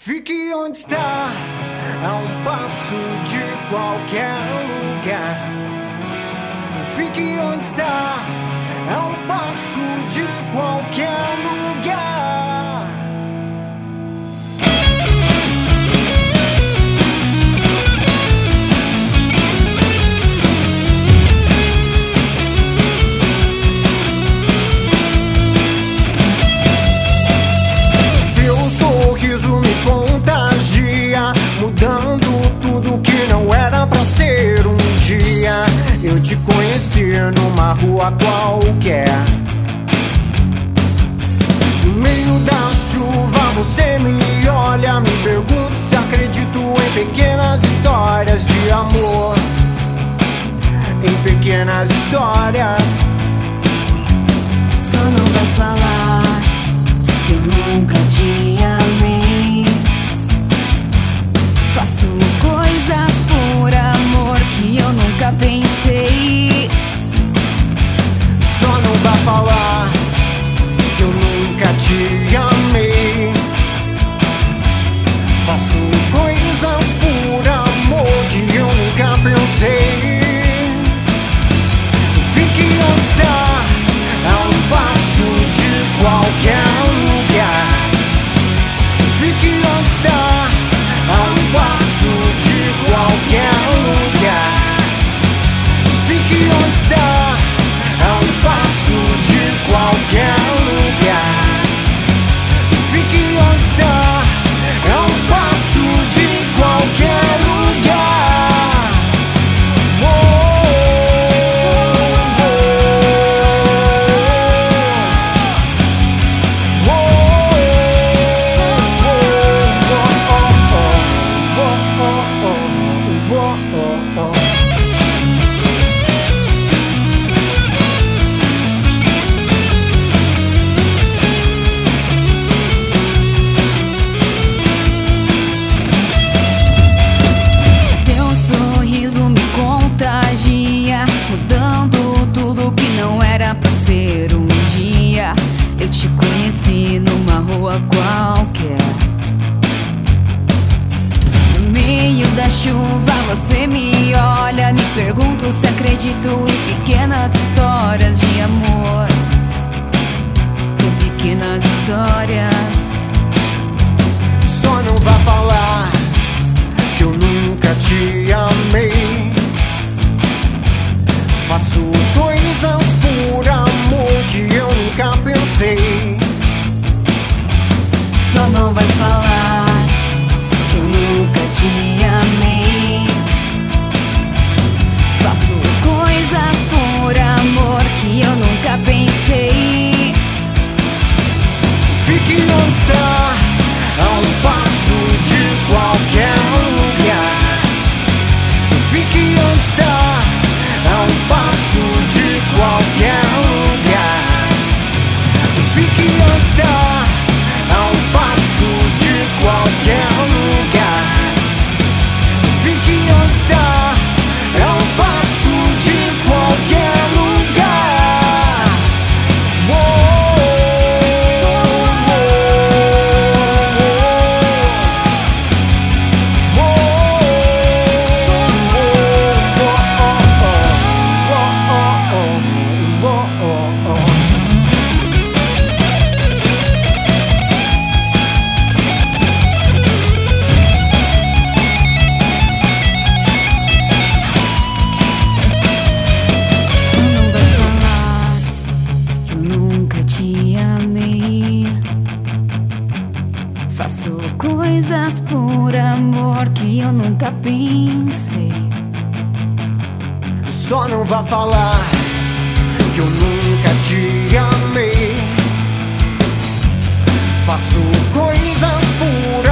Fique onde está, a um passo de qualquer lugar. Fique onde está, a um passo de qualquer lugar. Seu sorriso me contagia, mudando tudo que não era pra ser. Um dia eu te conheci numa rua qualquer. No meio da chuva você me olha, me pergunta se acredito em pequenas histórias de amor. Em pequenas histórias. Só não vai falar que eu nunca te amei. Faço coisas por amor que eu nunca pensei. Só não vai falar que eu nunca te amei. Faço coisas por amor que eu nunca pensei. Fique onde está, a um passo de qualquer lugar. Fique onde está, a um passo de qualquer lugar. Fique onde está, a um passo de qualquer lugar. Fique onde está, a um passo de qualquer lugar. Seu sorriso me contagia, mudando tudo que não era pra ser. Um dia eu te conheci numa rua qualquer. No meio da chuva você me olha, me pergunta se acredito em pequenas histórias de amor. Em pequenas histórias. Só não vai falar que eu nunca te amei. Faço coisas por amor que eu nunca pensei. Só não vai falar que eu nunca te amei. Faço coisas por amor que eu nunca pensei. Fique onde está, a um passo de qualquer lugar. Fique onde está, a um passo de qualquer lugar. Fique onde está, a um passo de qualquer lugar. Fique onde está, a um passo de qualquer lugar. Só não vai falar que eu nunca te amei. Faço coisas por amor que eu nunca pensei. Só não vai falar que eu nunca te amei. Faço coisas por